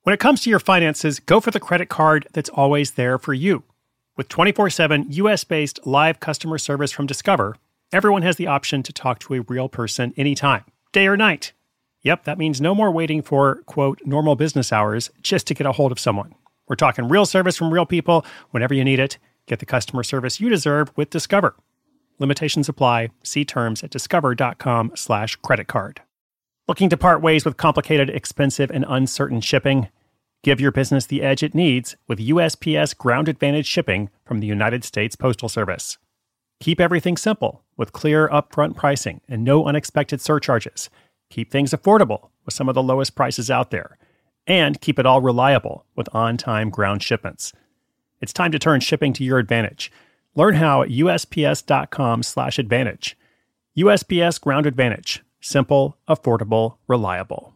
When it comes to your finances, go for the credit card that's always there for you. With 24/7 US-based live customer service from Discover, everyone has the option to talk to a real person anytime, day or night. Yep, that means no more waiting for, quote, normal business hours just to get a hold of someone. We're talking real service from real people whenever you need it. Get the customer service you deserve with Discover. Limitations apply. See terms at discover.com/creditcard. Looking to part ways with complicated, expensive, and uncertain shipping? Give your business the edge it needs with USPS Ground Advantage shipping from the United States Postal Service. Keep everything simple with clear upfront pricing and no unexpected surcharges. Keep things affordable with some of the lowest prices out there. And keep it all reliable with on-time ground shipments. It's time to turn shipping to your advantage. Learn how at USPS.com/advantage. USPS Ground Advantage. Simple, affordable, reliable.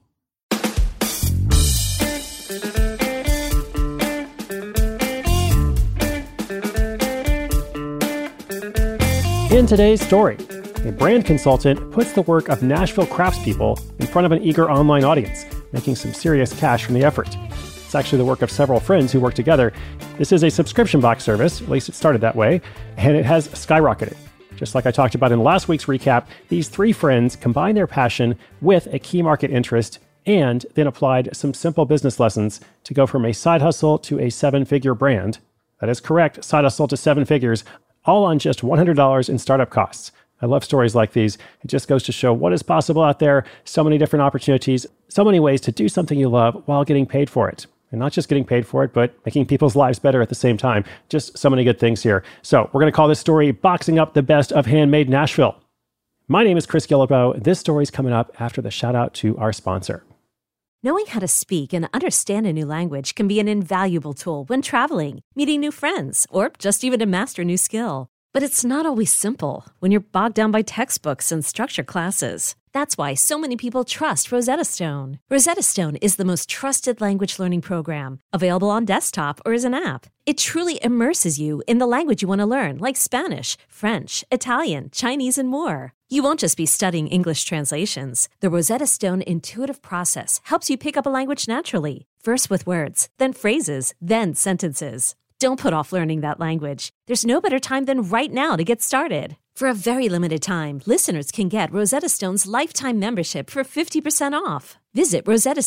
In today's story, a brand consultant puts the work of Nashville craftspeople in front of an eager online audience, making some serious cash from the effort. It's actually the work of several friends who work together. This is a subscription box service, at least it started that way, and it has skyrocketed. Just like I talked about in last week's recap, these three friends combined their passion with a key market interest and then applied some simple business lessons to go from a side hustle to a seven-figure brand. That is correct, side hustle to seven figures, all on just $100 in startup costs. I love stories like these. It just goes to show what is possible out there, so many different opportunities, so many ways to do something you love while getting paid for it. And not just getting paid for it, but making people's lives better at the same time. Just so many good things here. So we're going to call this story Boxing Up the Best of Handmade Nashville. My name is Chris Guillebeau. This story's coming up after the shout out to our sponsor. Knowing how to speak and understand a new language can be an invaluable tool when traveling, meeting new friends, or just even to master a new skill. But it's not always simple when you're bogged down by textbooks and structured classes. That's why so many people trust Rosetta Stone. Rosetta Stone is the most trusted language learning program, available on desktop or as an app. It truly immerses you in the language you want to learn, like Spanish, French, Italian, Chinese, and more. You won't just be studying English translations. The Rosetta Stone intuitive process helps you pick up a language naturally, first with words, then phrases, then sentences. Don't put off learning that language. There's no better time than right now to get started. For a very limited time, listeners can get Rosetta Stone's lifetime membership for 50% off. Visit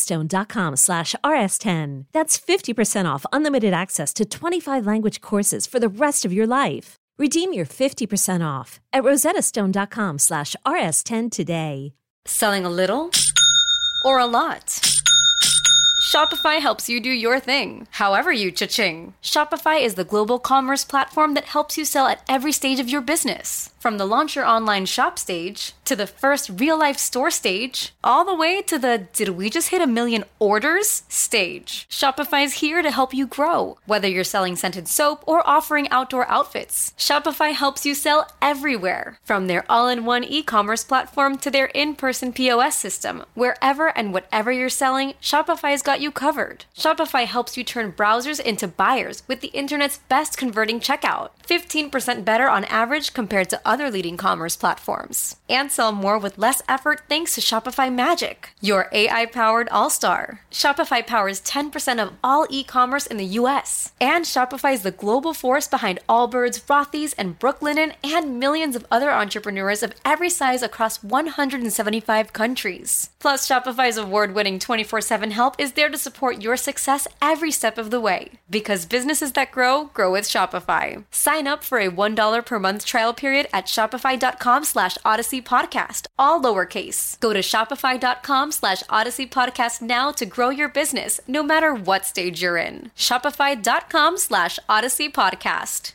rosettastone.com/rs10. That's 50% off unlimited access to 25 language courses for the rest of your life. Redeem your 50% off at rosettastone.com/rs10 today. Selling a little or a lot? Shopify helps you do your thing, however you cha-ching. Shopify is the global commerce platform that helps you sell at every stage of your business. From the launch your online shop stage, to the first real-life store stage, all the way to the did we just hit 1 million orders stage. Shopify is here to help you grow. Whether you're selling scented soap or offering outdoor outfits, Shopify helps you sell everywhere. From their all-in-one e-commerce platform to their in-person POS system, wherever and whatever you're selling, Shopify's got you covered. Shopify helps you turn browsers into buyers with the internet's best converting checkout. 15% better on average compared to other leading commerce platforms. And sell more with less effort thanks to Shopify Magic, your AI-powered all-star. Shopify powers 10% of all e-commerce in the US. And Shopify is the global force behind Allbirds, Rothy's, and Brooklinen, and millions of other entrepreneurs of every size across 175 countries. Plus, Shopify's award-winning 24/7 help is there to support your success every step of the way. Because businesses that grow with Shopify. Sign up for a $1 per month trial period at shopify.com/Odyssey Podcast, all lowercase. Go to shopify.com/Odyssey Podcast now to grow your business, no matter what stage you're in. Shopify.com/Odyssey Podcast.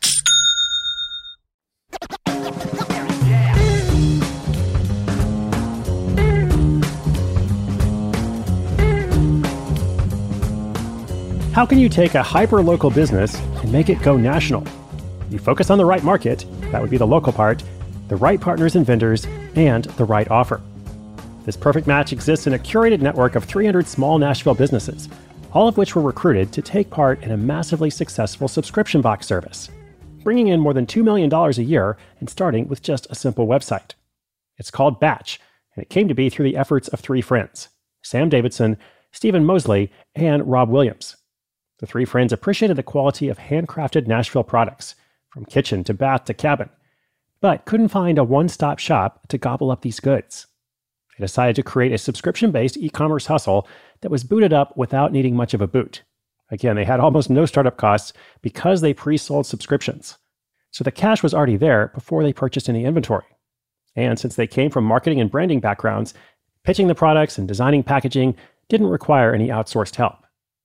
How can you take a hyper-local business and make it go national? You focus on the right market, that would be the local part, the right partners and vendors, and the right offer. This perfect match exists in a curated network of 300 small Nashville businesses, all of which were recruited to take part in a massively successful subscription box service, bringing in more than $2 million a year and starting with just a simple website. It's called Batch, and it came to be through the efforts of three friends, Sam Davidson, Stephen Mosley, and Rob Williams. The three friends appreciated the quality of handcrafted Nashville products, from kitchen to bath to cabin, but couldn't find a one-stop shop to gobble up these goods. They decided to create a subscription-based e-commerce hustle that was booted up without needing much of a boot. Again, they had almost no startup costs because they pre-sold subscriptions. So the cash was already there before they purchased any inventory. And since they came from marketing and branding backgrounds, pitching the products and designing packaging didn't require any outsourced help.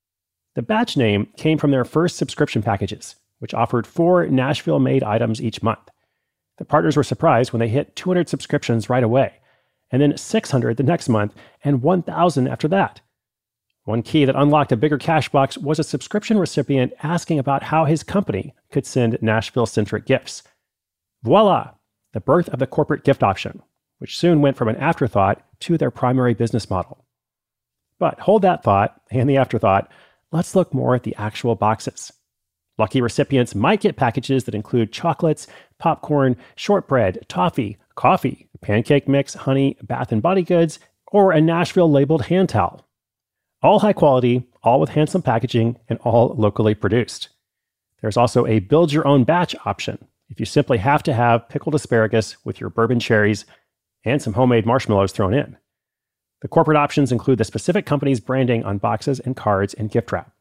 The Batch name came from their first subscription packages, which offered 4 Nashville-made items each month. The partners were surprised when they hit 200 subscriptions right away, and then 600 the next month, and 1,000 after that. One key that unlocked a bigger cash box was a subscription recipient asking about how his company could send Nashville-centric gifts. Voila! The birth of the corporate gift option, which soon went from an afterthought to their primary business model. But hold that thought and the afterthought. Let's look more at the actual boxes. Lucky recipients might get packages that include chocolates, popcorn, shortbread, toffee, coffee, pancake mix, honey, bath and body goods, or a Nashville-labeled hand towel. All high quality, all with handsome packaging, and all locally produced. There's also a build-your-own batch option if you simply have to have pickled asparagus with your bourbon cherries and some homemade marshmallows thrown in. The corporate options include the specific company's branding on boxes and cards and gift wrap.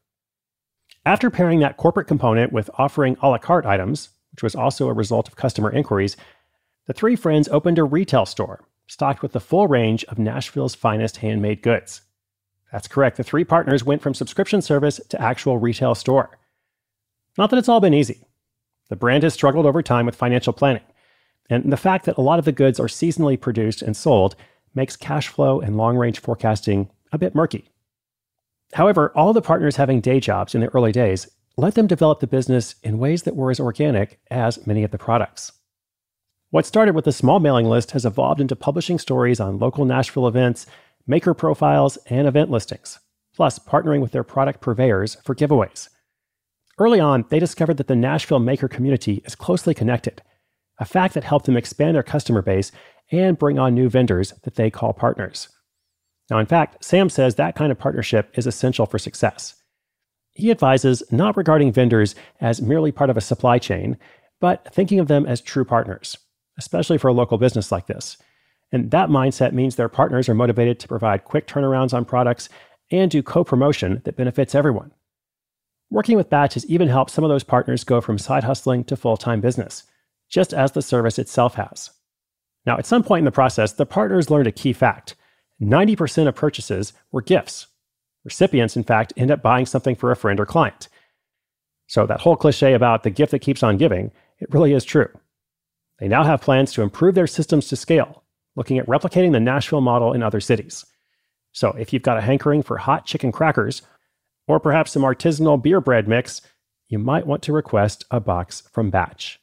After pairing that corporate component with offering a la carte items, which was also a result of customer inquiries, the three friends opened a retail store stocked with the full range of Nashville's finest handmade goods. That's correct, the three partners went from subscription service to actual retail store. Not that it's all been easy. The brand has struggled over time with financial planning, and the fact that a lot of the goods are seasonally produced and sold makes cash flow and long-range forecasting a bit murky. However, all the partners having day jobs in the early days let them develop the business in ways that were as organic as many of the products. What started with a small mailing list has evolved into publishing stories on local Nashville events, maker profiles, and event listings, plus partnering with their product purveyors for giveaways. Early on, they discovered that the Nashville maker community is closely connected, a fact that helped them expand their customer base and bring on new vendors that they call partners. Now, in fact, Sam says that kind of partnership is essential for success. He advises not regarding vendors as merely part of a supply chain, but thinking of them as true partners, especially for a local business like this. And that mindset means their partners are motivated to provide quick turnarounds on products and do co-promotion that benefits everyone. Working with Batch has even helped some of those partners go from side hustling to full-time business, just as the service itself has. Now, at some point in the process, the partners learned a key fact. 90% of purchases were gifts. Recipients, in fact, end up buying something for a friend or client. So that whole cliche about the gift that keeps on giving, it really is true. They now have plans to improve their systems to scale, looking at replicating the Nashville model in other cities. So if you've got a hankering for hot chicken crackers, or perhaps some artisanal beer bread mix, you might want to request a box from Batch.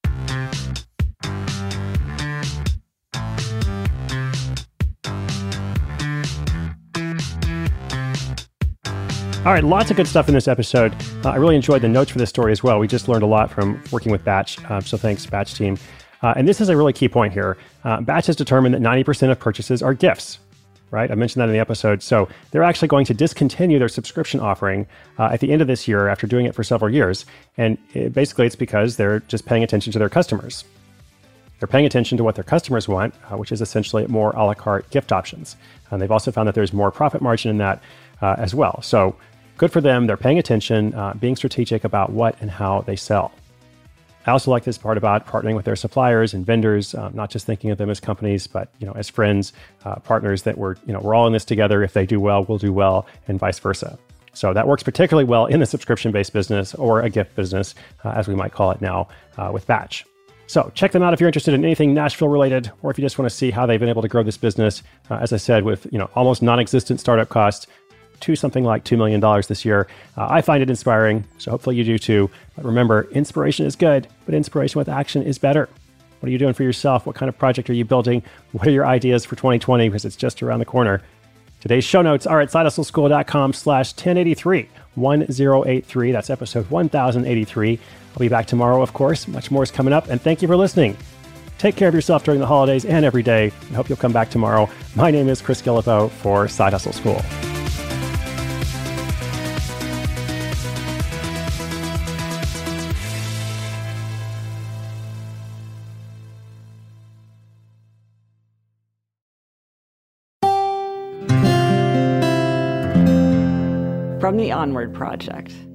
All right, lots of good stuff in this episode. I really enjoyed the notes for this story as well. We just learned a lot from working with Batch, so thanks, Batch team. And this is a really key point here. Batch has determined that 90% of purchases are gifts, right? I mentioned that in the episode. So they're actually going to discontinue their subscription offering at the end of this year after doing it for several years. And basically it's because they're just paying attention to their customers. They're paying attention to what their customers want, which is essentially more a la carte gift options. And they've also found that there's more profit margin in that as well. So good for them. They're paying attention, being strategic about what and how they sell. I also like this part about partnering with their suppliers and vendors, not just thinking of them as companies, but as friends, partners that we're all in this together. If they do well, we'll do well, and vice versa. So that works particularly well in the subscription-based business or a gift business, as we might call it now, with Batch. So check them out if you're interested in anything Nashville related, or if you just want to see how they've been able to grow this business, as I said, with almost non-existent startup costs to something like $2 million this year. I find it inspiring, so hopefully you do too. But remember, inspiration is good, but inspiration with action is better. What are you doing for yourself? What kind of project are you building? What are your ideas for 2020? Because it's just around the corner. Today's show notes are at sidehustleschool.com/1083, 1083. That's episode 1083. I'll be back tomorrow, of course. Much more is coming up, and thank you for listening. Take care of yourself during the holidays and every day. I hope you'll come back tomorrow. My name is Chris Guillebeau for Side Hustle School. From the Onward Project.